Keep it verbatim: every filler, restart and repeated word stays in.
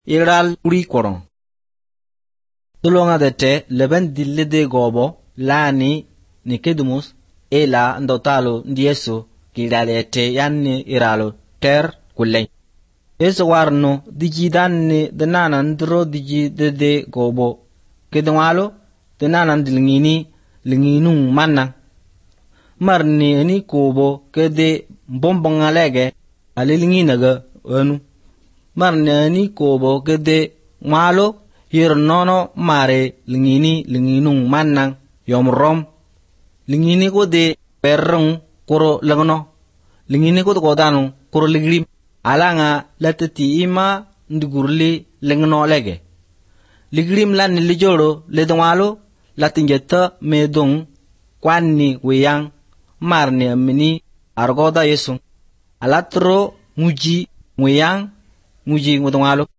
Iral uri koron. Tulonga dete leben dillide gobo lani Nicodemus ela ndotalo ndieso kidalete yanni iralo ter kulay. Eso warno digi danni denana ndro digi dede gobo kedwalo denana ndilngini linginung manna marni ani kobo kede bombongalege alilinginaga anu marni ani kobo kede malo hir nono mare lingini linginung manna yomrom lingini ko de perrung koro lagno lingini ko ko danu koro ligrim alanga latati ima ndugurli lengno lege ligrim lan lijoro ledwalo latingeta medung kwanni weyang marni amini argoda yesu alatro muji weyang muji ngudwalo